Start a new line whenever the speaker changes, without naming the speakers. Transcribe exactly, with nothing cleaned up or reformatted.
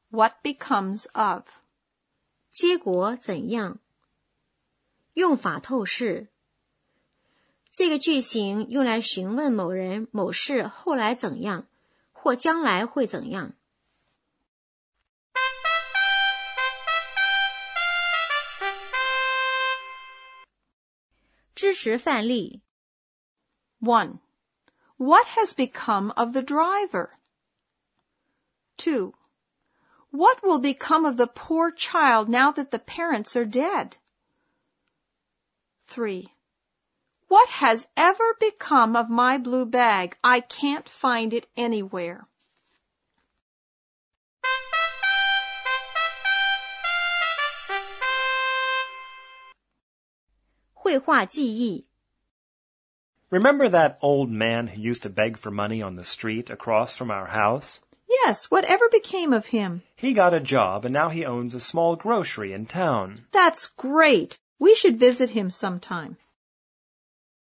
What becomes of?
结果怎样？用法透视。这个句型用来询问某人某事后来怎样，或将来会怎样。知识范例
one. What has become of the driver? two. What will become of the poor child now that the parents are dead? three. What has ever become of my blue bag? I can't find it anywhere.
绘画记忆
Remember that old man who used to beg for money on the street across from our house?
Yes, whatever became of him?
He got a job and now he owns a small grocery in town.
That's great. We should visit him sometime.